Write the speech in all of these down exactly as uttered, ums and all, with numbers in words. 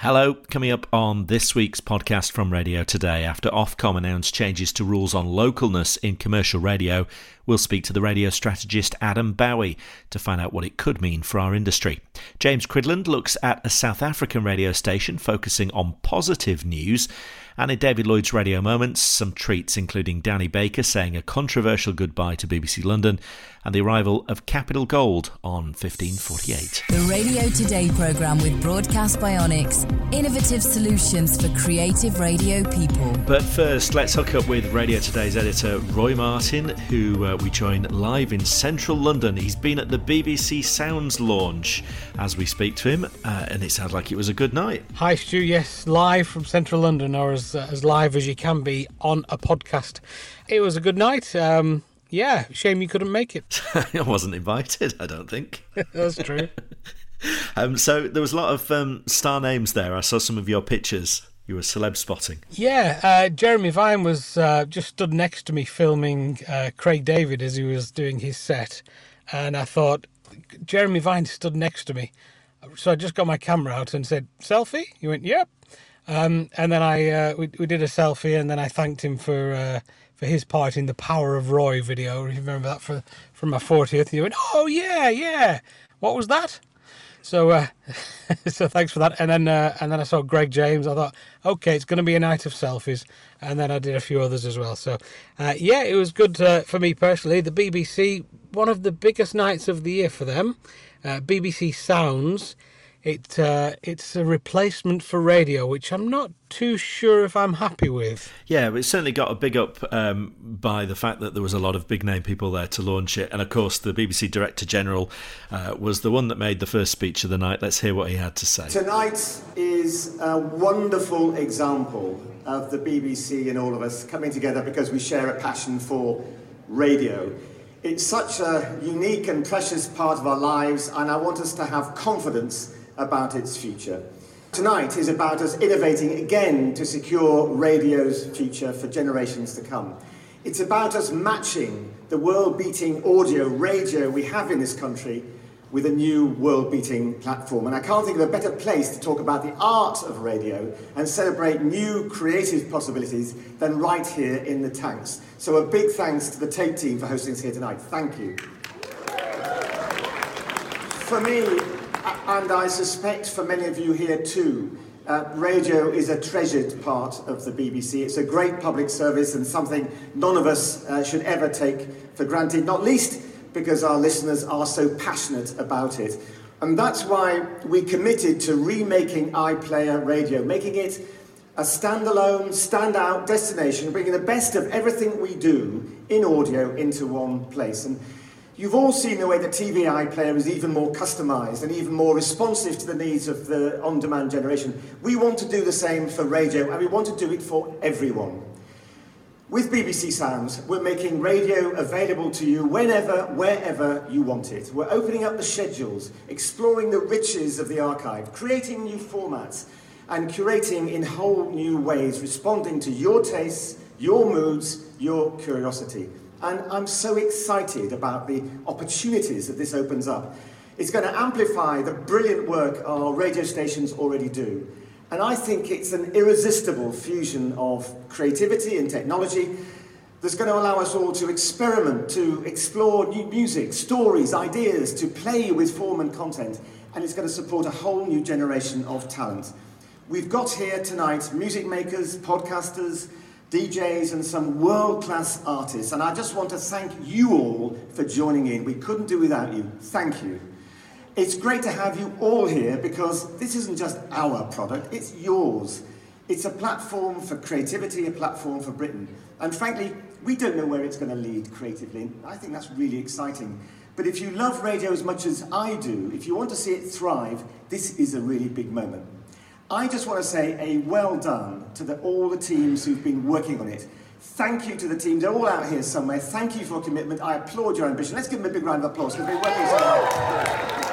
Hello, coming up on this week's podcast from Radio Today. After Ofcom announced changes to rules on localness in commercial radio, we'll speak to the radio strategist Adam Bowie to find out what it could mean for our industry. James Cridland looks at a South African radio station focusing on positive news. And in David Lloyd's Radio Moments, some treats including Danny Baker saying a controversial goodbye to B B C London and the arrival of Capital Gold on fifteen forty-eight. The Radio Today programme with Broadcast Bionics. Innovative solutions for creative radio people. But first, let's hook up with Radio Today's editor Roy Martin, who uh, we join live in central London. He's been at the B B C Sounds launch as we speak to him, uh, and it sounds like it was a good night. Hi Stu, yes, live from central London, or as, uh, as live as you can be on a podcast. It was a good night. Um, yeah, shame you couldn't make it. I wasn't invited, I don't think. That's true. um, so there was a lot of um, star names there. I saw some of your pictures. You were celeb spotting. Yeah, uh, Jeremy Vine was uh, just stood next to me filming uh, Craig David as he was doing his set. And I thought, Jeremy Vine stood next to me. So I just got my camera out and said, selfie? He went, yep. Um, and then I uh, we, we did a selfie, and then I thanked him for uh, for his part in the Power of Roy video. If you remember that for, from my fortieth, he went, oh, yeah, yeah. What was that? So uh, so thanks for that. And then uh, and then I saw Greg James. I thought, okay, it's going to be a night of selfies. And then I did a few others as well. So, uh, yeah, it was good uh, for me personally. The B B C, one of the biggest nights of the year for them. Uh, B B C Sounds. It uh, it's a replacement for radio, which I'm not too sure if I'm happy with. Yeah, it certainly got a big up um, by the fact that there was a lot of big name people there to launch it. And of course, the B B C Director General uh, was the one that made the first speech of the night. Let's hear what he had to say. Tonight is a wonderful example of the B B C and all of us coming together because we share a passion for radio. It's such a unique and precious part of our lives, and I want us to have confidence about its future. Tonight is about us innovating again to secure radio's future for generations to come. It's about us matching the world-beating audio radio we have in this country with a new world-beating platform. And I can't think of a better place to talk about the art of radio and celebrate new creative possibilities than right here in the tanks. So a big thanks to the Tape team for hosting us here tonight. Thank you. For me, and I suspect for many of you here too, uh, radio is a treasured part of the B B C. It's a great public service and something none of us uh, should ever take for granted, not least because our listeners are so passionate about it. And that's why we committed to remaking iPlayer Radio, making it a standalone, standout destination, bringing the best of everything we do in audio into one place. And you've all seen the way that T V iPlayer is even more customised and even more responsive to the needs of the on-demand generation. We want to do the same for radio, and we want to do it for everyone. With B B C Sounds, we're making radio available to you whenever, wherever you want it. We're opening up the schedules, exploring the riches of the archive, creating new formats, and curating in whole new ways, responding to your tastes, your moods, your curiosity. And I'm so excited about the opportunities that this opens up. It's going to amplify the brilliant work our radio stations already do. And I think it's an irresistible fusion of creativity and technology that's going to allow us all to experiment, to explore new music, stories, ideas, to play with form and content. And it's going to support a whole new generation of talent. We've got here tonight music makers, podcasters, D Js and some world-class artists, and I just want to thank you all for joining in. We couldn't do without you. Thank you. It's great to have you all here because this isn't just our product, it's yours. It's a platform for creativity, a platform for Britain. And frankly, we don't know where it's going to lead creatively. I think that's really exciting. But if you love radio as much as I do, if you want to see it thrive, this is a really big moment. I just want to say a well done to the, all the teams who've been working on it. Thank you to the teams. They're all out here somewhere. Thank you for your commitment. I applaud your ambition. Let's give them a big round of applause because they've been working so hard.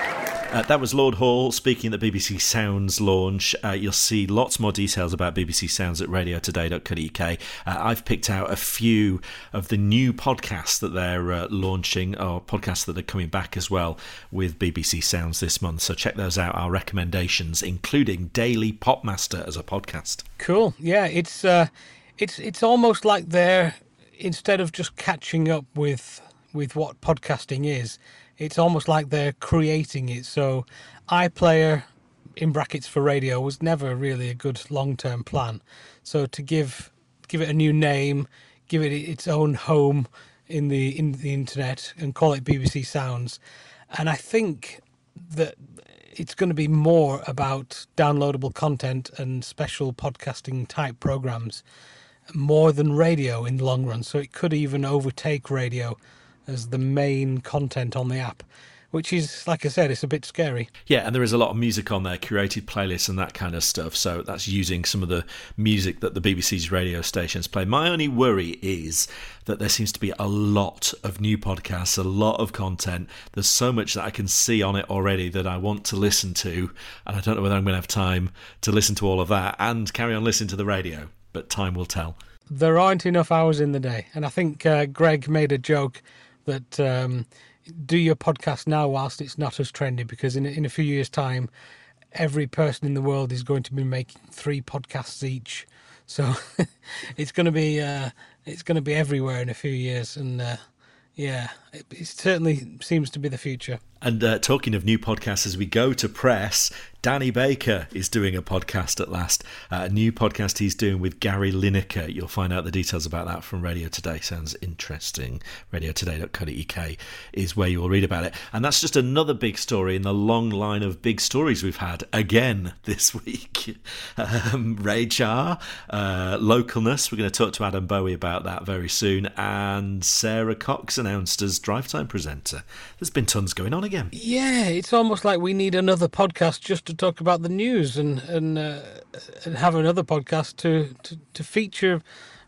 Uh, that was Lord Hall speaking at the B B C Sounds launch. Uh, you'll see lots more details about B B C Sounds at radio today dot co dot U K. Uh, I've picked out a few of the new podcasts that they're uh, launching, or podcasts that are coming back as well with B B C Sounds this month. So check those out, our recommendations, including Daily Popmaster as a podcast. Cool. Yeah, it's uh, it's it's almost like they're, instead of just catching up with with what podcasting is, it's almost like they're creating it. So iPlayer, in brackets for radio, was never really a good long-term plan. So to give give it a new name, give it its own home in the in the internet, and call it B B C Sounds. And I think that it's going to be more about downloadable content and special podcasting type programs more than radio in the long run. So it could even overtake radio as the main content on the app, which is, like I said, it's a bit scary. Yeah, and there is a lot of music on there, curated playlists and that kind of stuff. So that's using some of the music that the B B C's radio stations play. My only worry is that there seems to be a lot of new podcasts, a lot of content. There's so much that I can see on it already that I want to listen to, and I don't know whether I'm going to have time to listen to all of that and carry on listening to the radio, but time will tell. There aren't enough hours in the day, and I think uh, Greg made a joke that um, do your podcast now whilst it's not as trendy, because in, in a few years' time, every person in the world is going to be making three podcasts each. So it's going to be uh, it's going to be everywhere in a few years, and uh, yeah, it, it certainly seems to be the future. And uh, talking of new podcasts, as we go to press, Danny Baker is doing a podcast at last. Uh, a new podcast he's doing with Gary Lineker. You'll find out the details about that from Radio Today. Sounds interesting. radio today dot co dot U K is where you'll read about it. And that's just another big story in the long line of big stories we've had again this week. um, Radar, uh, localness. We're going to talk to Adam Bowie about that very soon. And Sarah Cox announced as Drive Time presenter. There's been tons going on again. Yeah, it's almost like we need another podcast just to talk about the news, and and uh, and have another podcast to to, to feature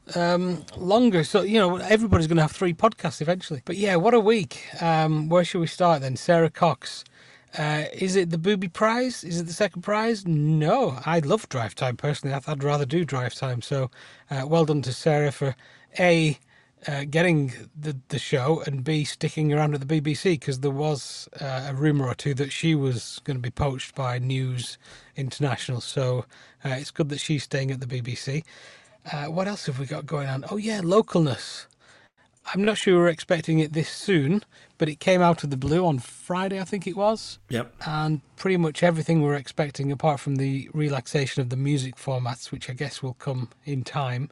um, longer. So, you know, everybody's going to have three podcasts eventually. But yeah, what a week. Um, where should we start then? Sarah Cox. Uh, is it the Booby Prize? Is it the second prize? No, I love Drive Time personally. I'd rather do Drive Time. So uh, well done to Sarah for A, Uh, getting the the show, and B, sticking around at the B B C, because there was uh, a rumour or two that she was going to be poached by News International. So uh, it's good that she's staying at the B B C. Uh, what else have we got going on? Oh yeah, localness. I'm not sure we were expecting it this soon, but it came out of the blue on Friday, I think it was. Yep. And pretty much everything we were expecting, apart from the relaxation of the music formats, which I guess will come in time.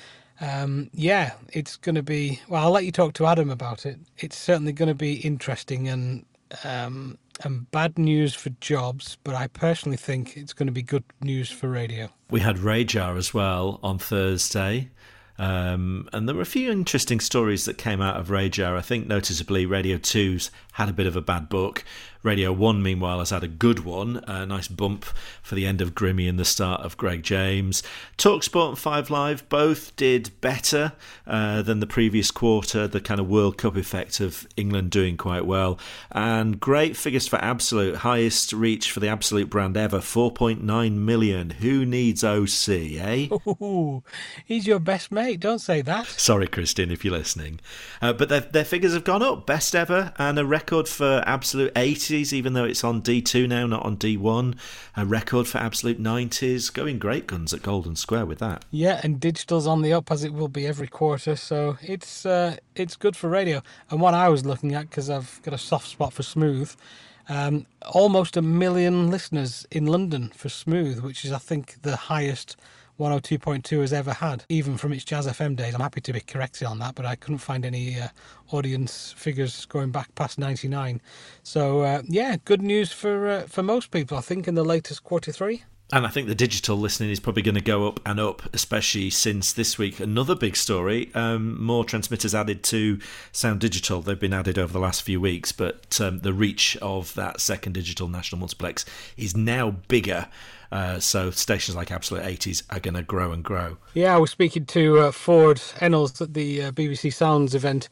Um, yeah, it's going to be, well, I'll let you talk to Adam about it. It's certainly going to be interesting and um, and bad news for jobs, but I personally think it's going to be good news for radio. We had Radar as well on Thursday. Um, and there were a few interesting stories that came out of Radar. I think noticeably Radio two's had a bit of a bad book. Radio one, meanwhile, has had a good one. A nice bump for the end of Grimmy and the start of Greg James. TalkSport and Five Live both did better uh, than the previous quarter, the kind of World Cup effect of England doing quite well. And great figures for Absolute. Highest reach for the Absolute brand ever, four point nine million. Who needs O C, eh? Ooh, he's your best mate, don't say that. Sorry, Christian, if you're listening. Uh, but their, their figures have gone up. Best ever, and a record for Absolute eighties, even though it's on D two now, not on D one. A record for Absolute nineties. Going great guns at Golden Square with that. Yeah, and digital's on the up, as it will be every quarter, so it's uh, it's good for radio. And what I was looking at, because I've got a soft spot for Smooth, um, almost a million listeners in London for Smooth, which is, I think, the highest one oh two point two has ever had, even from its Jazz F M days. I'm happy to be corrected on that, but I couldn't find any uh, audience figures going back past ninety-nine. So, uh, yeah, good news for uh, for most people, I think, in the latest quarter three. And I think the digital listening is probably going to go up and up, especially since this week, another big story, um, more transmitters added to Sound Digital. They've been added over the last few weeks, but um, the reach of that second digital national multiplex is now bigger. Uh, so stations like Absolute eighties are going to grow and grow. Yeah, I was speaking to uh, Ford Ennals at the uh, B B C Sounds event,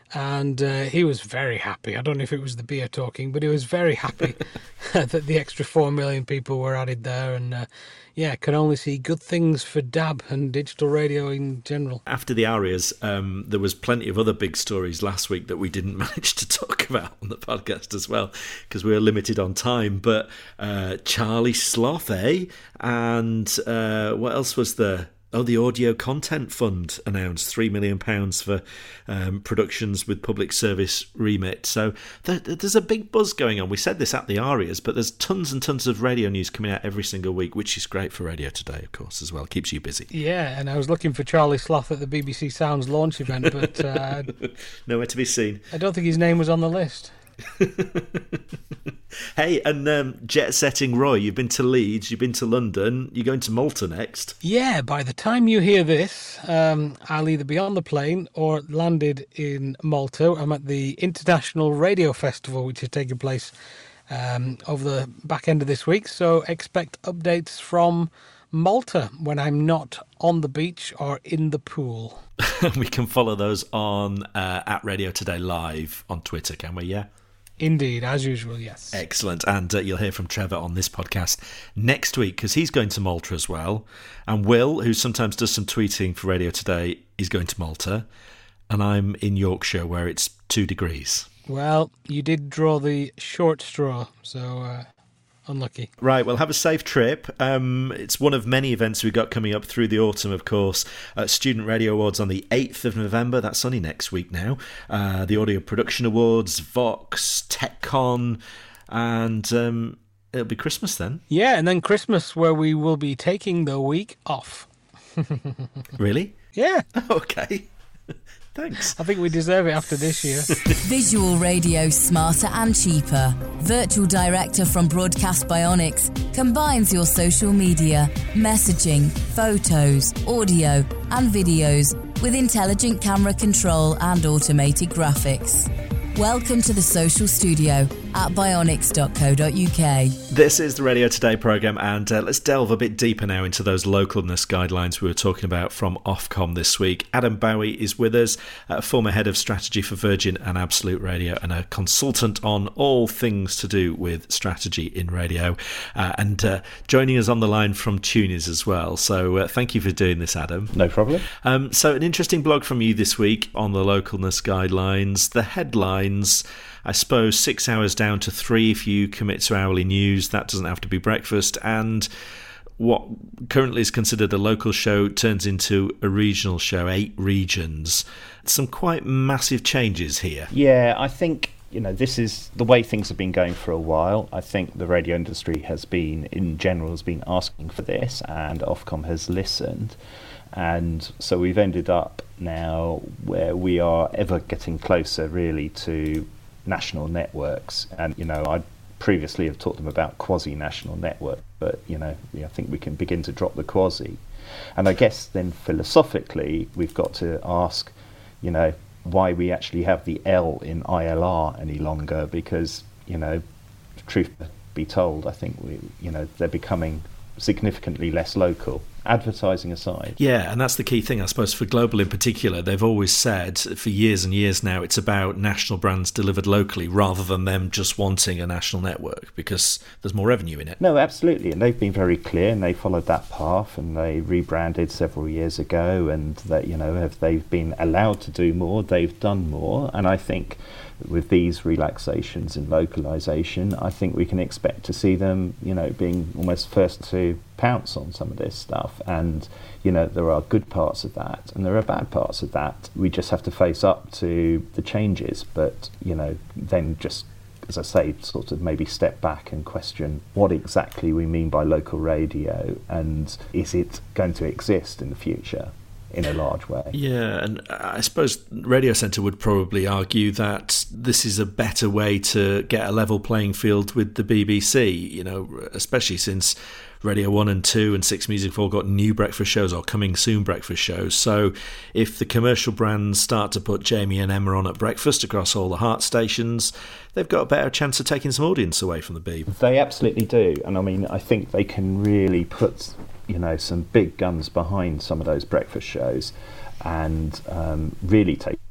and uh, he was very happy. I don't know if it was the beer talking, but he was very happy that the extra four million people were added there, and uh, yeah, can only see good things for D A B and digital radio in general. After the Arias, um, there was plenty of other big stories last week that we didn't manage to talk about on the podcast as well, because we were limited on time. But uh, Charlie Sloth, eh? And uh, what else was there? Oh, the Audio Content Fund announced three million pounds for um, productions with public service remit. So there, there's a big buzz going on. We said this at the Arias, but there's tons and tons of radio news coming out every single week, which is great for Radio Today, of course, as well. Keeps you busy. Yeah, and I was looking for Charlie Sloth at the B B C Sounds launch event, but uh, nowhere to be seen. I don't think his name was on the list. Hey, and um, jet setting Roy, you've been to Leeds, you've been to London, you're going to Malta next. Yeah, by the time you hear this, um, I'll either be on the plane or landed in Malta. I'm at the International Radio Festival, which is taking place um, over the back end of this week, so expect updates from Malta when I'm not on the beach or in the pool. We can follow those on uh, at Radio Today Live on Twitter, can we? Yeah. Indeed, as usual, yes. Excellent. And uh, you'll hear from Trevor on this podcast next week, because he's going to Malta as well. And Will, who sometimes does some tweeting for Radio Today, is going to Malta. And I'm in Yorkshire, where it's two degrees. Well, you did draw the short straw, so uh, unlucky. Right, well, have a safe trip. Um, it's one of many events we've got coming up through the autumn, of course. Uh, Student Radio Awards on the eighth of November. That's only next week now. Uh, the Audio Production Awards, Vox, TechCon, and um, it'll be Christmas then. Yeah, and then Christmas, where we will be taking the week off. Really? Yeah. Okay. Thanks. I think we deserve it after this year. Visual radio smarter and cheaper. Virtual Director from Broadcast Bionics combines your social media, messaging, photos, audio and videos with intelligent camera control and automated graphics. Welcome to the Social Studio at bionics dot co dot uk. This is the Radio Today programme, and uh, let's delve a bit deeper now into those localness guidelines we were talking about from Ofcom this week. Adam Bowie is with us, uh, former head of strategy for Virgin and Absolute Radio, and a consultant on all things to do with strategy in radio, uh, and uh, joining us on the line from Tunis as well. So uh, thank you for doing this, Adam. No problem. Um, so an interesting blog from you this week on the localness guidelines. The headline, I suppose, six hours down to three if you commit to hourly news. That doesn't have to be breakfast. And what currently is considered a local show turns into a regional show, eight regions. Some quite massive changes here. Yeah, I think, you know, this is the way things have been going for a while. I think the radio industry has been, in general, has been asking for this, and Ofcom has listened. And so we've ended up now where we are ever getting closer, really, to national networks. And, you know, I previously have talked them about quasi-national network, but, you know, I think we can begin to drop the quasi. And I guess then philosophically, we've got to ask, you know, why we actually have the L in I L R any longer, because, you know, truth be told, I think we, you know, they're becoming significantly less local, advertising aside. Yeah, and that's the key thing, I suppose, for Global in particular. They've always said for years and years now it's about national brands delivered locally rather than them just wanting a national network, because there's more revenue in it. No, absolutely, and they've been very clear, and they followed that path, and they rebranded several years ago, and that, you know, if they've been allowed to do more, they've done more. And I think with these relaxations in localization, I think we can expect to see them, you know, being almost first to pounce on some of this stuff. And, you know, there are good parts of that and there are bad parts of that. We just have to face up to the changes, but, you know, then just, as I say, sort of maybe step back and question what exactly we mean by local radio, and is it going to exist in the future in a large way? Yeah, and I suppose Radio Centre would probably argue that this is a better way to get a level playing field with the B B C, you know, especially since Radio one and two and Six Music have all got new breakfast shows or coming soon breakfast shows. So if the commercial brands start to put Jamie and Emma on at breakfast across all the Heart stations, they've got a better chance of taking some audience away from the B. They absolutely do. And I mean, I think they can really put, you know, some big guns behind some of those breakfast shows and um, really take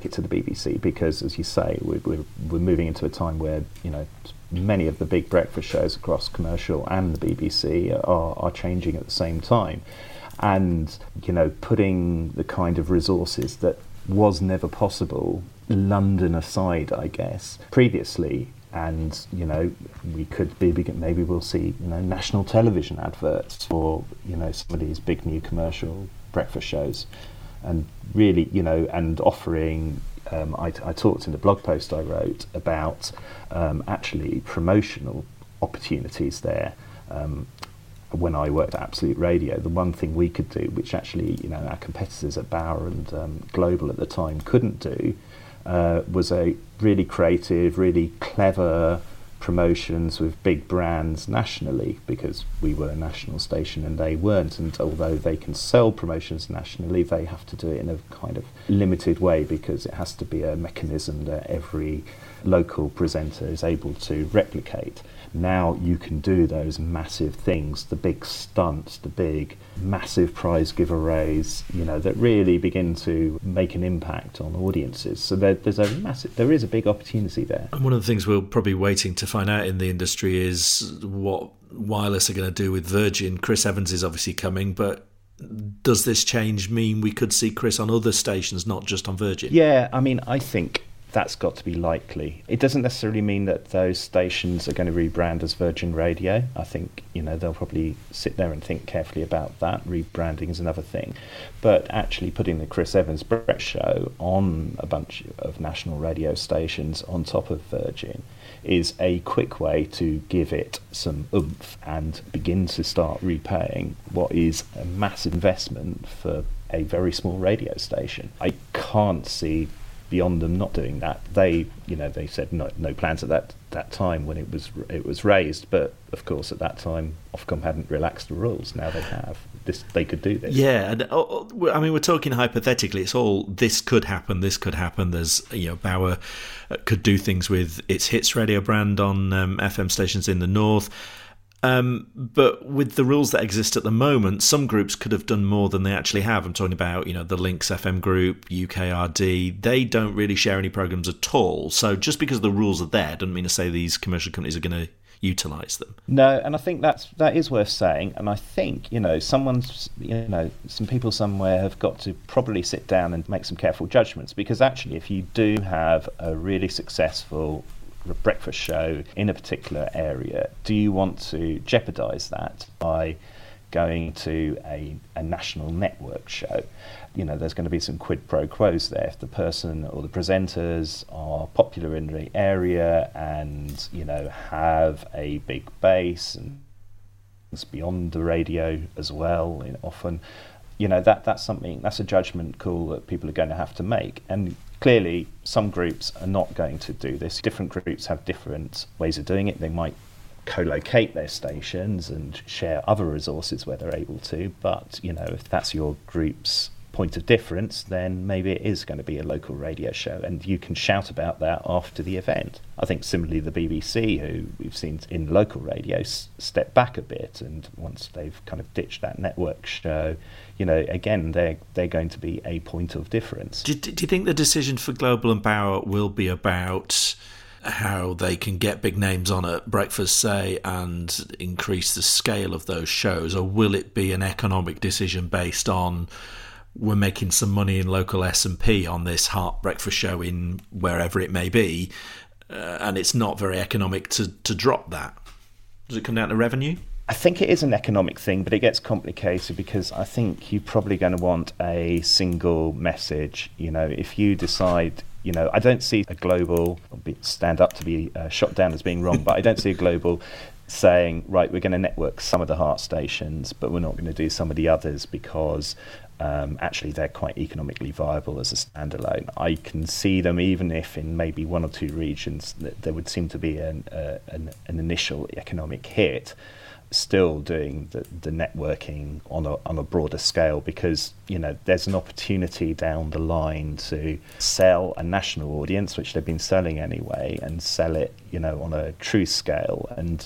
it to the B B C because, as you say, we're, we're, we're moving into a time where, you know, many of the big breakfast shows across commercial and the B B C are, are changing at the same time. And, you know, putting the kind of resources that was never possible, London aside, I guess, previously. And, you know, we could be, maybe we'll see, you know, national television adverts for, you know, some of these big new commercial breakfast shows. And really, you know, and offering, um, I, I talked in the blog post I wrote about um, actually promotional opportunities there. Um, when I worked at Absolute Radio, the one thing we could do, which actually, you know, our competitors at Bauer and um, Global at the time couldn't do, uh, was a really creative, really clever promotions with big brands nationally, because we were a national station and they weren't. And although they can sell promotions nationally, they have to do it in a kind of limited way because it has to be a mechanism that every local presenter is able to replicate. Now you can do those massive things, the big stunts, the big massive prize giveaways, you know, that really begin to make an impact on audiences. So there, there's a massive, there is a big opportunity there. And one of the things we're probably waiting to find out in the industry is what Wireless are going to do with Virgin. Chris Evans is obviously coming, but does this change mean we could see Chris on other stations, not just on Virgin? Yeah, I mean, I think that's got to be likely. It doesn't necessarily mean that those stations are going to rebrand as Virgin Radio. I think, you know, they'll probably sit there and think carefully about that. Rebranding is another thing. But actually putting the Chris Evans Breakfast Show on a bunch of national radio stations on top of Virgin is a quick way to give it some oomph and begin to start repaying what is a massive investment for a very small radio station. I can't see beyond them not doing that. They, you know, they said no, no plans at that that time when it was it was raised. But of course, at that time, Ofcom hadn't relaxed the rules. Now they have. This they could do this. Yeah, and oh, I mean, we're talking hypothetically. It's all this could happen. This could happen. There's, you know, Bauer could do things with its Hits radio brand on um, F M stations in the north. Um, but with the rules that exist at the moment, some groups could have done more than they actually have. I'm talking about, you know, the Lynx F M group, U K R D. They don't really share any programs at all. So just because the rules are there doesn't mean to say these commercial companies are going to utilise them. No, and I think that's that is worth saying. And I think, you know, someone's, you know, some people somewhere have got to probably sit down and make some careful judgments, because actually, if you do have a really successful breakfast show in a particular area, do you want to jeopardise that by going to a, a national network show? You know, there's going to be some quid pro quos there. If the person or the presenters are popular in the area and, you know, have a big base and it's beyond the radio as well, you know, often, you know, that that's something, that's a judgment call that people are going to have to make. And clearly, some groups are not going to do this. Different groups have different ways of doing it. They might co-locate their stations and share other resources where they're able to. But, you know, if that's your group's point of difference, then maybe it is going to be a local radio show, and you can shout about that after the event. I think similarly the B B C, who we've seen in local radio, s- step back a bit, and once they've kind of ditched that network show, you know, again, they're they're going to be a point of difference. Do, do you think the decision for Global and Bauer will be about how they can get big names on at breakfast, say, and increase the scale of those shows, or will it be an economic decision based on we're making some money in local S and P on this Heart breakfast show in wherever it may be, uh, and it's not very economic to, to drop that? Does it come down to revenue? I think it is an economic thing, but it gets complicated because I think you're probably going to want a single message. You know, if you decide, you know, I don't see a global, stand up to be uh, shot down as being wrong, but I don't see a global saying, right, we're going to network some of the Heart stations, but we're not going to do some of the others because Um, actually they're quite economically viable as a standalone. I can see them, even if in maybe one or two regions that there would seem to be an, uh, an, an initial economic hit, still doing the, the networking on a, on a broader scale, because, you know, there's an opportunity down the line to sell a national audience, which they've been selling anyway, and sell it, you know, on a true scale. And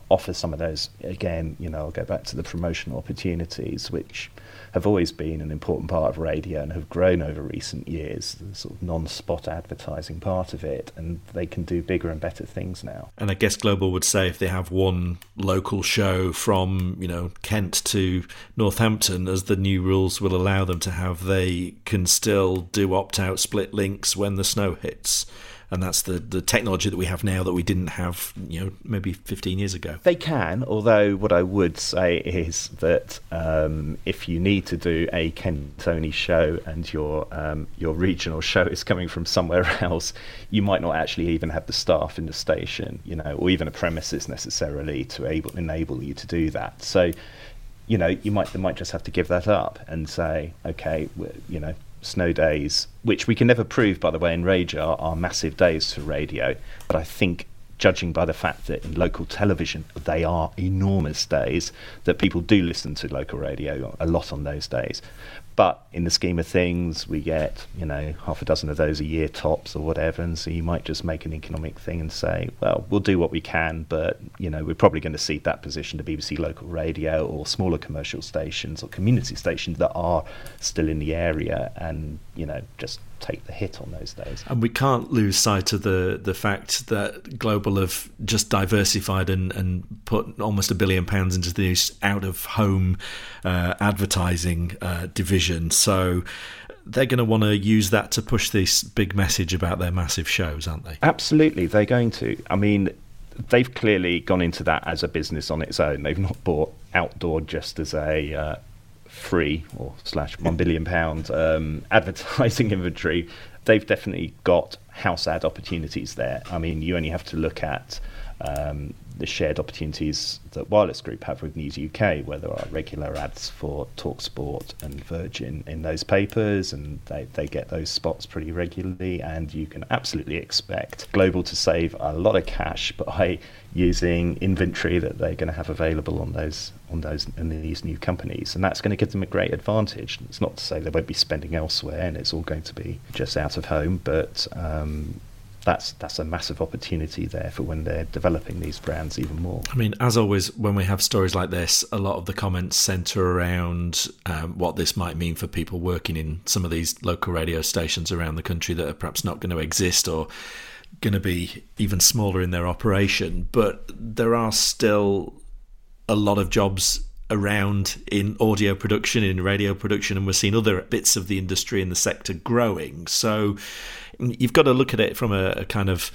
offer some of those, again, you know, I'll go back to the promotional opportunities, which have always been an important part of radio and have grown over recent years, the sort of non-spot advertising part of it, and they can do bigger and better things now. And I guess Global would say if they have one local show from, you know, Kent to Northampton, as the new rules will allow them to have, they can still do opt-out split links when the snow hits. And that's the, the technology that we have now that we didn't have, you know, maybe fifteen years ago. They can, although what I would say is that um, if you need to do a Kent-only show and your um, your regional show is coming from somewhere else, you might not actually even have the staff in the station, you know, or even a premises necessarily to able enable you to do that. So, you know, you might they might just have to give that up and say, okay, you know, snow days, which we can never prove, by the way, in radio, are massive days for radio. But I think, judging by the fact that in local television they are enormous days, that people do listen to local radio a lot on those days. But in the scheme of things, we get, you know, half a dozen of those a year tops or whatever, and so you might just make an economic thing and say, well, we'll do what we can, but, you know, we're probably going to cede that position to B B C Local Radio or smaller commercial stations or community stations that are still in the area, and, you know, just take the hit on those days. And we can't lose sight of the the fact that Global have just diversified and, and put almost a billion pounds into this out-of-home uh, advertising uh, division. So they're going to want to use that to push this big message about their massive shows, aren't they? Absolutely, they're going to. I mean, they've clearly gone into that as a business on its own. They've not bought Outdoor just as a uh, free or slash one billion pound um, advertising inventory. They've definitely got house ad opportunities there. I mean, you only have to look at um, the shared opportunities that Wireless Group have with News U K, where there are regular ads for TalkSport and Virgin in those papers, and they, they get those spots pretty regularly, and you can absolutely expect Global to save a lot of cash by using inventory that they're going to have available on those on those in these new companies, and that's going to give them a great advantage. It's not to say they won't be spending elsewhere and it's all going to be just out of home, but um, that's that's a massive opportunity there for when they're developing these brands even more. I mean, as always, when we have stories like this, a lot of the comments centre around um, what this might mean for people working in some of these local radio stations around the country that are perhaps not going to exist or going to be even smaller in their operation. But there are still a lot of jobs around in audio production, in radio production, and we're seeing other bits of the industry in the sector growing. So you've got to look at it from a, a kind of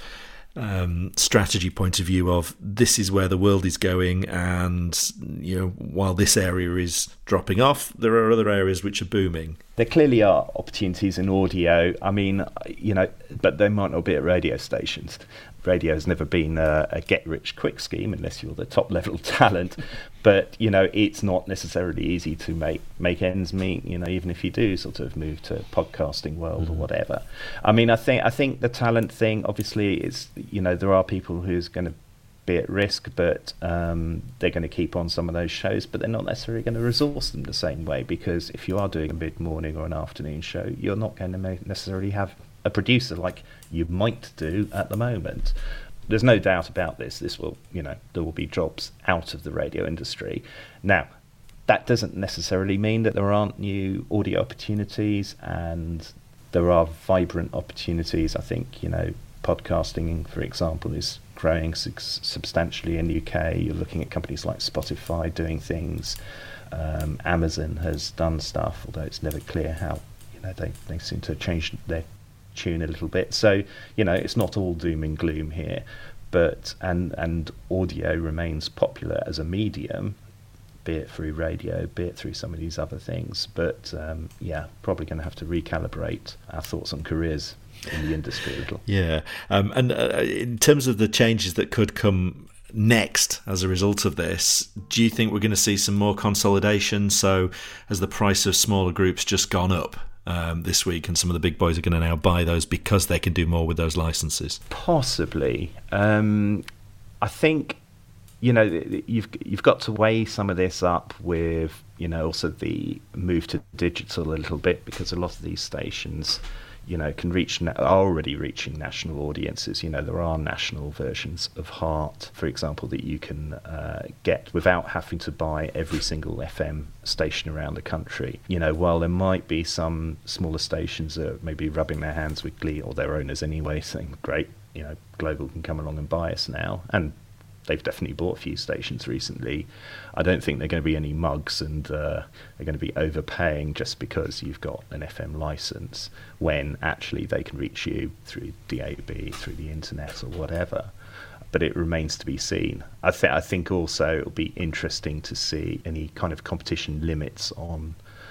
um, strategy point of view of this is where the world is going, and, you know, while this area is dropping off, there are other areas which are booming. There clearly are opportunities in audio. I mean, you know, but they might not be at radio stations. Radio has never been a, a get-rich-quick scheme unless you're the top-level talent. But, you know, it's not necessarily easy to make, make ends meet, you know, even if you do sort of move to podcasting world mm-hmm. or whatever. I mean, I think I think the talent thing, obviously, is, you know, there are people who's going to be at risk, but um, they're going to keep on some of those shows, but they're not necessarily going to resource them the same way, because if you are doing a mid-morning or an afternoon show, you're not going to necessarily have a producer like you might do at the moment. There's no doubt about this. This will, you know, there will be jobs out of the radio industry. Now, that doesn't necessarily mean that there aren't new audio opportunities, and there are vibrant opportunities. I think, you know, podcasting, for example, is growing su- substantially in the U K. You're looking at companies like Spotify doing things. Um, Amazon has done stuff, although it's never clear how, you know, they, they seem to have changed their tune a little bit. So, you know, it's not all doom and gloom here, but and and audio remains popular as a medium, be it through radio, be it through some of these other things. But um, yeah, probably going to have to recalibrate our thoughts on careers in the industry a little. Yeah, um, and uh, in terms of the changes that could come next as a result of this, do you think we're going to see some more consolidation? So has the price of smaller groups just gone up um, this week, and some of the big boys are going to now buy those because they can do more with those licenses? Possibly. Um, I think, you know, you've you've got to weigh some of this up with, you know, also the move to digital a little bit, because a lot of these stations, you know, can reach, are already reaching national audiences. You know, there are national versions of Heart, for example, that you can uh, get without having to buy every single F M station around the country. You know, while there might be some smaller stations that maybe rubbing their hands with glee, or their owners anyway, saying, great, you know, Global can come along and buy us now. And they've definitely bought a few stations recently. I don't think they're going to be any mugs and uh, they're going to be overpaying just because you've got an F M license, when actually they can reach you through D A B, through the internet or whatever. But it remains to be seen. I, th- I think also it'll be interesting to see any kind of competition limits on,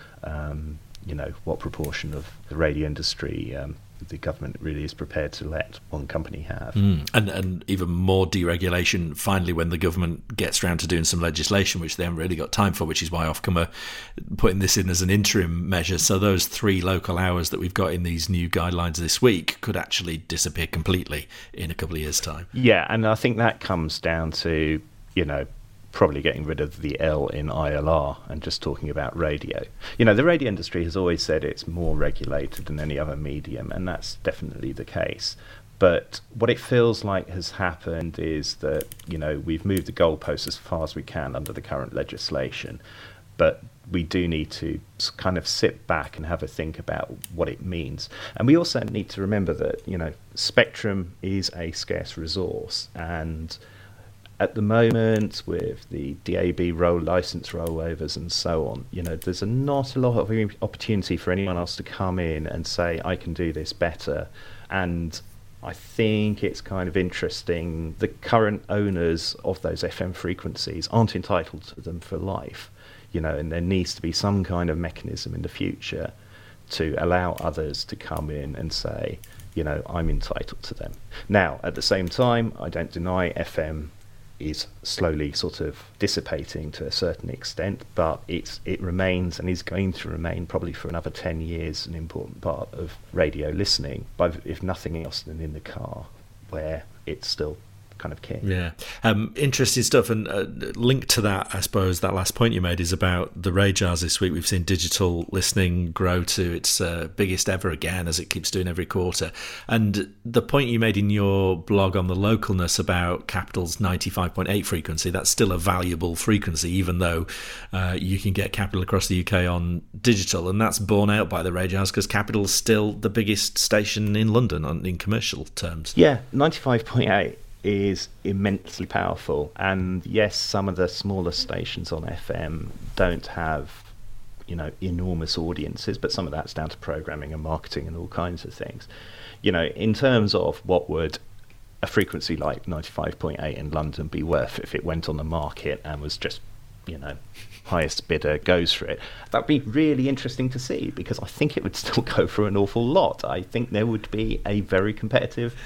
um, you know, what proportion of the radio industry um, the government really is prepared to let one company have. Mm. And and even more deregulation, finally, when the government gets around to doing some legislation, which they haven't really got time for, which is why Ofcom are putting this in as an interim measure. So those three local hours that we've got in these new guidelines this week could actually disappear completely in a couple of years' time. Yeah, and I think that comes down to, you know, probably getting rid of the L in I L R and just talking about radio. You know, the radio industry has always said it's more regulated than any other medium, and that's definitely the case. But what it feels like has happened is that, you know, we've moved the goalposts as far as we can under the current legislation, but we do need to kind of sit back and have a think about what it means. And we also need to remember that, you know, spectrum is a scarce resource, and at the moment, with the D A B roll license rollovers and so on, you know, there's a, not a lot of opportunity for anyone else to come in and say, I can do this better. And I think it's kind of interesting. The current owners of those F M frequencies aren't entitled to them for life, you know, and there needs to be some kind of mechanism in the future to allow others to come in and say, you know, I'm entitled to them. Now, at the same time, I don't deny F M is slowly sort of dissipating to a certain extent, but it's it remains and is going to remain probably for another ten years an important part of radio listening, but if nothing else than in the car, where it's still kind of king. Yeah. Um, interesting stuff. And uh, linked to that, I suppose, that last point you made is about the radars this week. We've seen digital listening grow to its uh, biggest ever again, as it keeps doing every quarter. And the point you made in your blog on the localness about Capital's ninety-five point eight frequency, that's still a valuable frequency, even though uh, you can get Capital across the U K on digital. And that's borne out by the radars because Capital's still the biggest station in London on, in commercial terms. Yeah, ninety-five point eight is immensely powerful, and yes, some of the smaller stations on F M don't have, you know, enormous audiences, but some of that's down to programming and marketing and all kinds of things. You know, in terms of what would a frequency like ninety-five point eight in London be worth if it went on the market and was just, you know, highest bidder goes for it, that'd be really interesting to see, because I think it would still go for an awful lot. I think there would be a very competitive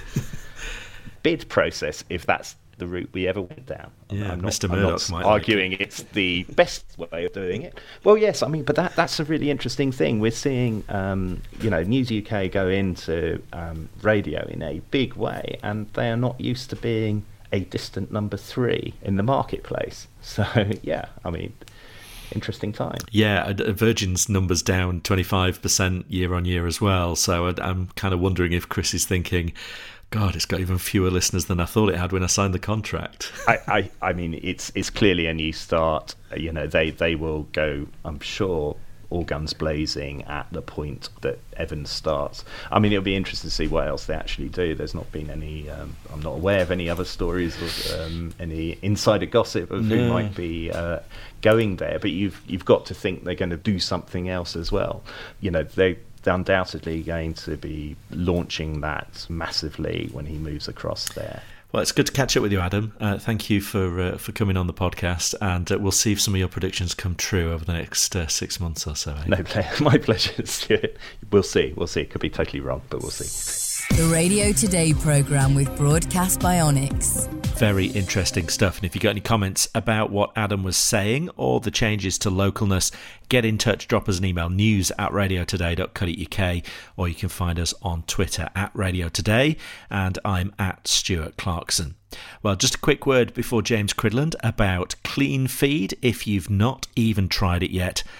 bid process if that's the route we ever went down. Yeah, I'm not, Mister I'm Murdoch not might arguing like it. It's the best way of doing it. Well, yes, I mean, but that that's a really interesting thing. We're seeing, um, you know, News U K go into um, radio in a big way, and they are not used to being a distant number three in the marketplace. So, yeah, I mean, interesting time. Yeah, Virgin's numbers down twenty-five percent year on year as well. So I'm kind of wondering if Chris is thinking, God, it's got even fewer listeners than I thought it had when I signed the contract. I, I, I mean, it's it's clearly a new start. You know, they, they will go, I'm sure, all guns blazing at the point that Evans starts. I mean, it'll be interesting to see what else they actually do. There's not been any, um, I'm not aware of any other stories or um, any insider gossip of no. who might be uh, going there. But you've you've got to think they're going to do something else as well. You know, they. They're undoubtedly going to be launching that massively when he moves across there. Well, it's good to catch up with you, Adam. Uh, thank you for uh, for coming on the podcast, and uh, we'll see if some of your predictions come true over the next uh, six months or so. Eh? No, my pleasure, Stuart. We'll see. We'll see. It could be totally wrong, but we'll see. The Radio Today programme with Broadcast Bionics. Very interesting stuff. And if you got any comments about what Adam was saying or the changes to localness, get in touch, drop us an email, news at radio today dot co dot uk, or you can find us on Twitter at Radio Today, and I'm at Stuart Clarkson. Well, just a quick word before James Cridland about Clean Feed. If you've not even tried it yet,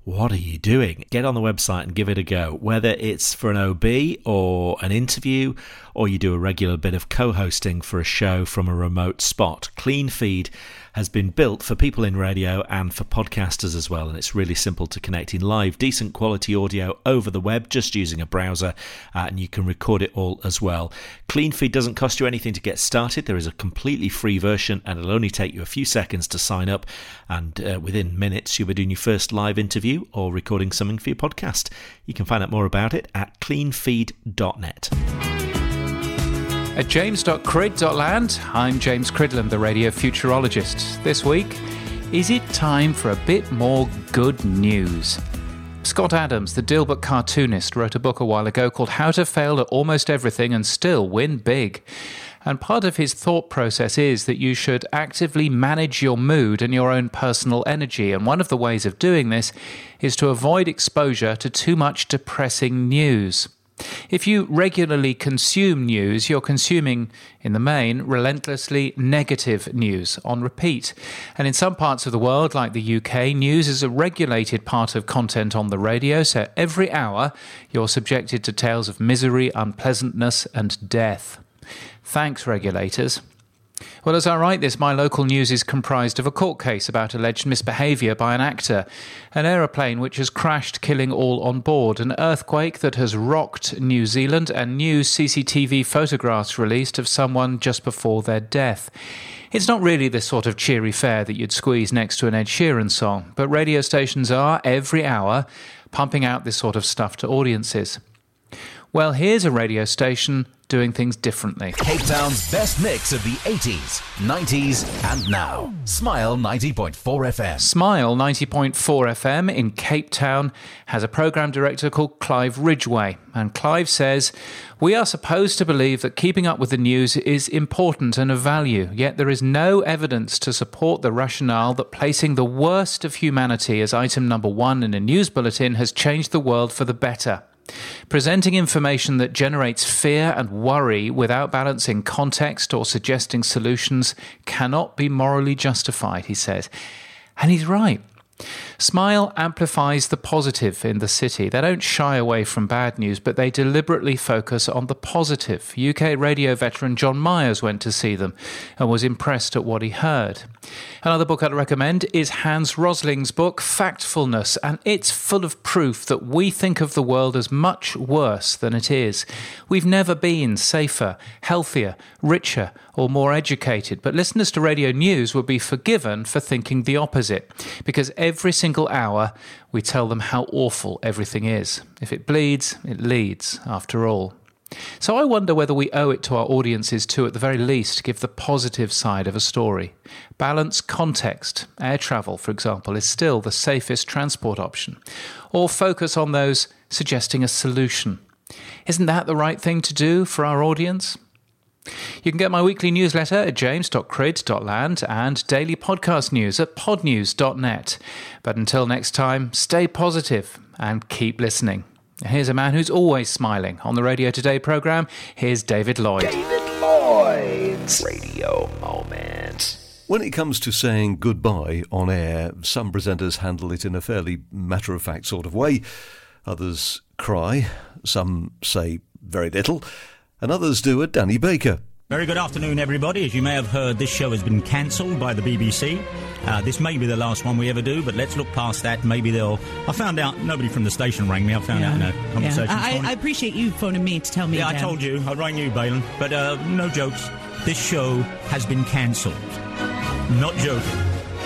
what are you doing? Get on the website and give it a go. Whether it's for an O B or an interview, or you do a regular bit of co-hosting for a show from a remote spot, CleanFeed has been built for people in radio and for podcasters as well, and it's really simple to connect in live, decent quality audio over the web just using a browser, uh, and you can record it all as well. CleanFeed doesn't cost you anything to get started. There is a completely free version, and it'll only take you a few seconds to sign up, and uh, within minutes you'll be doing your first live interview or recording something for your podcast. You can find out more about it at cleanfeed dot net. At james dot crid dot land, I'm James Cridland, the radio futurologist. This week, is it time for a bit more good news? Scott Adams, the Dilbert cartoonist, wrote a book a while ago called How to Fail at Almost Everything and Still Win Big. And part of his thought process is that you should actively manage your mood and your own personal energy. And one of the ways of doing this is to avoid exposure to too much depressing news. If you regularly consume news, you're consuming, in the main, relentlessly negative news on repeat. And in some parts of the world, like the U K, news is a regulated part of content on the radio, so every hour you're subjected to tales of misery, unpleasantness, and death. Thanks, regulators. Well, as I write this, my local news is comprised of a court case about alleged misbehaviour by an actor, an aeroplane which has crashed, killing all on board, an earthquake that has rocked New Zealand, and new C C T V photographs released of someone just before their death. It's not really the sort of cheery fare that you'd squeeze next to an Ed Sheeran song, but radio stations are, every hour, pumping out this sort of stuff to audiences. Well, here's a radio station doing things differently. Cape Town's best mix of the eighties, nineties and now. Smile ninety point four F M. Smile ninety point four F M in Cape Town has a programme director called Clive Ridgway. And Clive says, we are supposed to believe that keeping up with the news is important and of value, yet there is no evidence to support the rationale that placing the worst of humanity as item number one in a news bulletin has changed the world for the better. Presenting information that generates fear and worry without balancing context or suggesting solutions cannot be morally justified, he says. And he's right. Smile amplifies the positive in the city. They don't shy away from bad news, but they deliberately focus on the positive. U K radio veteran John Myers went to see them and was impressed at what he heard. Another book I'd recommend is Hans Rosling's book, Factfulness, and it's full of proof that we think of the world as much worse than it is. We've never been safer, healthier, richer, or more educated, but listeners to radio news would be forgiven for thinking the opposite, because every single hour we tell them how awful everything is. If it bleeds, it leads, after all. So I wonder whether we owe it to our audiences to, at the very least, give the positive side of a story. Balance context. Air travel, for example, is still the safest transport option. Or focus on those suggesting a solution. Isn't that the right thing to do for our audience? You can get my weekly newsletter at james dot crid dot land and daily podcast news at podnews dot net. But until next time, stay positive and keep listening. Here's a man who's always smiling. On the Radio Today programme, here's David Lloyd. David Lloyd's Radio Moment. When it comes to saying goodbye on air, some presenters handle it in a fairly matter-of-fact sort of way. Others cry, some say very little, and others do a Danny Baker. Very good afternoon, everybody. As you may have heard, this show has been cancelled by the B B C. Uh, this may be the last one we ever do, but let's look past that. Maybe they'll... I found out nobody from the station rang me. I found yeah. out in a conversation. Yeah. I, I appreciate you phoning me to tell me. Yeah, again. I told you. I rang you, Balin. But uh, no jokes. This show has been cancelled. Not joking.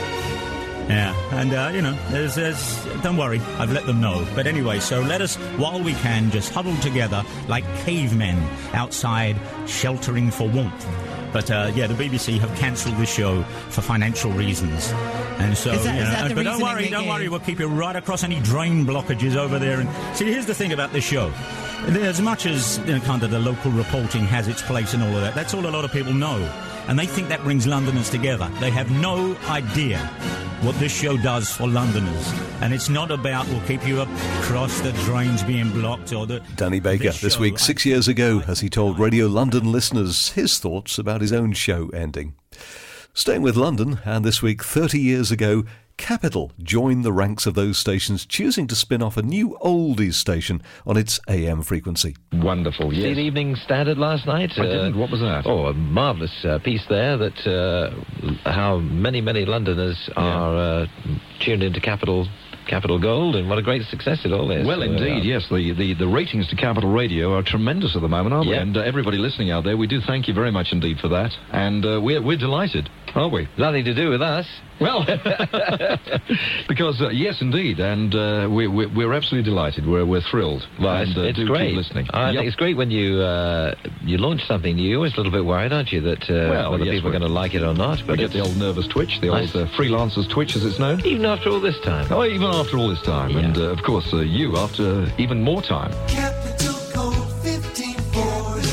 Yeah, and, uh, you know, there's, there's, don't worry, I've let them know. But anyway, so let us, while we can, just huddle together like cavemen outside, sheltering for warmth. But, uh, yeah, the B B C have cancelled the show for financial reasons. And so, is that, you know, is that the but don't worry, don't worry, we'll keep you right across any drain blockages over there. And see, here's the thing about this show. As much as, you know, kind of the local reporting has its place and all of that, that's all a lot of people know. And they think that brings Londoners together. They have no idea what this show does for Londoners. And it's not about we'll keep you across the drains being blocked or the... Danny Baker this, this week, six years ago, as he told Radio London listeners his thoughts about his own show ending. Staying with London, and this week, thirty years ago, Capital joined the ranks of those stations, choosing to spin off a new oldies station on its A M frequency. Wonderful, yes. See the Evening Standard last night? I didn't. What was that? Oh, a marvellous uh, piece there that uh, how many, many Londoners yeah. are uh, tuned into Capital Capital Gold, and what a great success it all is. Well, indeed, yes. The, the, the ratings to Capital Radio are tremendous at the moment, aren't yeah. they? And uh, everybody listening out there, we do thank you very much indeed for that. And uh, we're, we're delighted, aren't we? Nothing to do with us. Well, because, uh, yes, indeed, and uh, we, we, we're absolutely delighted. We're, we're thrilled. Well, and, it's, uh, it's do great. Keep listening. I yep. think it's great when you uh, you launch something new. You're always a little bit worried, aren't you, that uh, well, whether yes, people are going to like it or not. But But we get the old nervous twitch, the old uh, freelancer's twitch, as it's known. Even after all this time. Oh, even after all this time. Yeah. And, uh, of course, uh, you after even more time. Capital Code fifteen forty.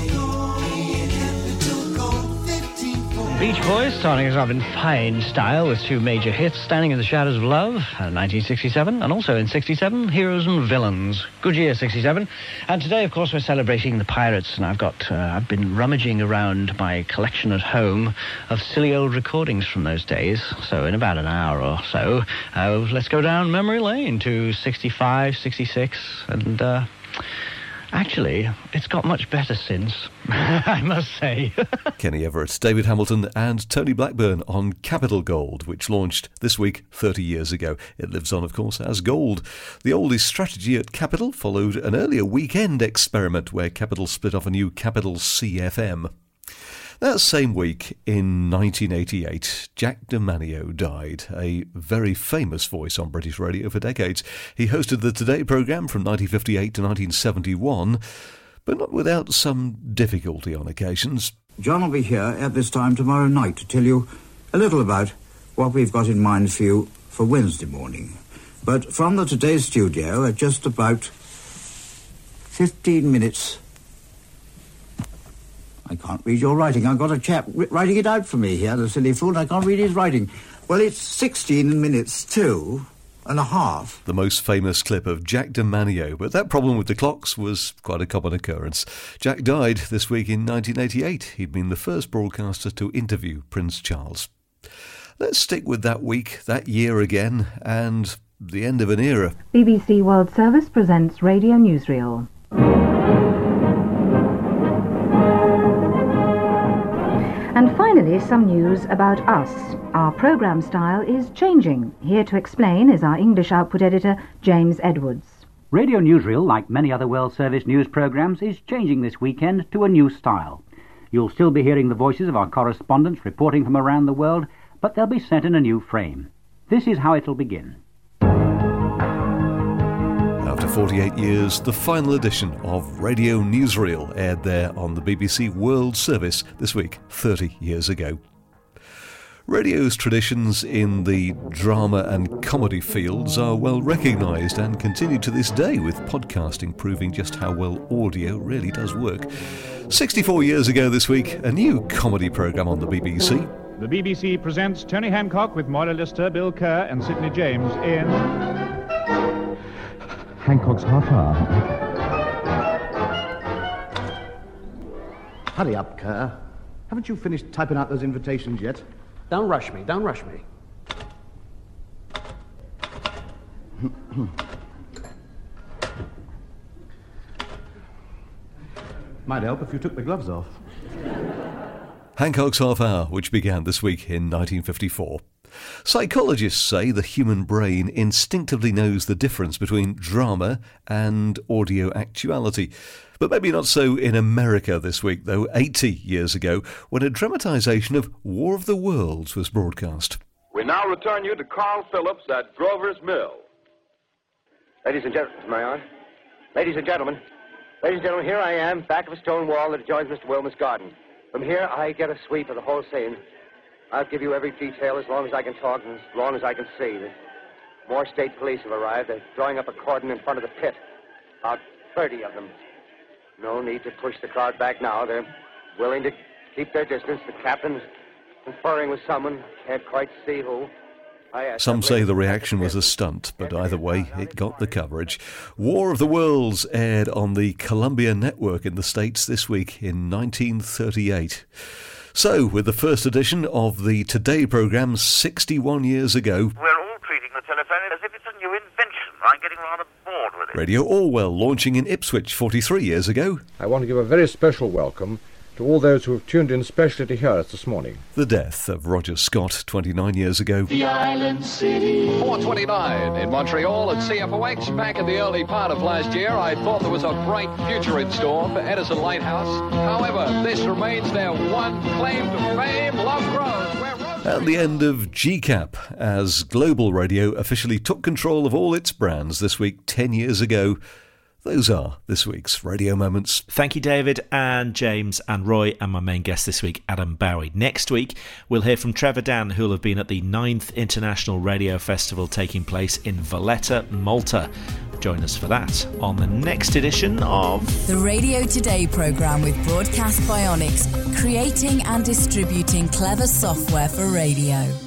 Beach Boys starting us off in fine style with two major hits, Standing in the Shadows of Love, uh, nineteen sixty-seven, and also in sixty-seven, Heroes and Villains. Good year, sixty-seven. And today, of course, we're celebrating the Pirates, and I've got, uh, I've been rummaging around my collection at home of silly old recordings from those days. So in about an hour or so, uh, let's go down memory lane to sixty-five, sixty-six, and... Uh, Actually, it's got much better since, I must say. Kenny Everett, David Hamilton and Tony Blackburn on Capital Gold, which launched this week thirty years ago. It lives on, of course, as gold. The oldies strategy at Capital followed an earlier weekend experiment where Capital split off a new Capital C F M. That same week, in nineteen eighty-eight, Jack DeManio died, a very famous voice on British radio for decades. He hosted the Today programme from nineteen fifty-eight to nineteen seventy-one, but not without some difficulty on occasions. John will be here at this time tomorrow night to tell you a little about what we've got in mind for you for Wednesday morning. But from the Today studio at just about fifteen minutes... I can't read your writing. I've got a chap writing it out for me here, the silly fool, and I can't read his writing. Well, it's sixteen minutes to and a half. The most famous clip of Jack DeManio, but that problem with the clocks was quite a common occurrence. Jack died this week in nineteen eighty-eight. He'd been the first broadcaster to interview Prince Charles. Let's stick with that week, that year again, and the end of an era. B B C World Service presents Radio Newsreel. And finally, some news about us. Our programme style is changing. Here to explain is our English output editor, James Edwards. Radio Newsreel, like many other World Service news programmes, is changing this weekend to a new style. You'll still be hearing the voices of our correspondents reporting from around the world, but they'll be set in a new frame. This is how it'll begin. After forty-eight years, the final edition of Radio Newsreel aired there on the B B C World Service this week, thirty years ago. Radio's traditions in the drama and comedy fields are well recognised and continue to this day, with podcasting proving just how well audio really does work. sixty-four years ago this week, a new comedy programme on the B B C. The B B C presents Tony Hancock with Moira Lister, Bill Kerr and Sidney James in... Hancock's Half Hour. Hurry up, Kerr. Haven't you finished typing out those invitations yet? Don't rush me, don't rush me. Might help if you took the gloves off. Hancock's Half Hour, which began this week in nineteen fifty-four. Psychologists say the human brain instinctively knows the difference between drama and audio actuality. But maybe not so in America this week, though, eighty years ago, when a dramatisation of War of the Worlds was broadcast. We now return you to Carl Phillips at Grover's Mill. Ladies and gentlemen, my aunt. Ladies and gentlemen. Ladies and gentlemen, here I am, back of a stone wall that adjoins Mister Wilmer's garden. From here, I get a sweep of the whole scene. I'll give you every detail as long as I can talk and as long as I can see. The more state police have arrived. They're drawing up a cordon in front of the pit. About thirty of them. No need to push the crowd back now. They're willing to keep their distance. The captain's conferring with someone. Can't quite see who. Some say the reaction was a stunt, but either way, it got the coverage. War of the Worlds aired on the Columbia Network in the States this week in nineteen thirty-eight. So, with the first edition of the Today programme sixty-one years ago, we're all treating the telephone as if it's a new invention. I'm getting rather bored with it. Radio Orwell launching in Ipswich forty-three years ago. I want to give a very special welcome to all those who have tuned in specially to hear us this morning. The death of Roger Scott twenty-nine years ago. The Island City. four twenty-nine in Montreal at C F O X. Back in the early part of last year, I thought there was a bright future in store for Edison Lighthouse. However, this remains their one claim to fame. Love grows. Where And the end of G CAP, as Global Radio officially took control of all its brands this week ten years ago. Those are this week's Radio Moments. Thank you, David and James and Roy, and my main guest this week, Adam Bowie. Next week, we'll hear from Trevor Dan, who'll have been at the ninth International Radio Festival taking place in Valletta, Malta. Join us for that on the next edition of the Radio Today programme with Broadcast Bionics, creating and distributing clever software for radio.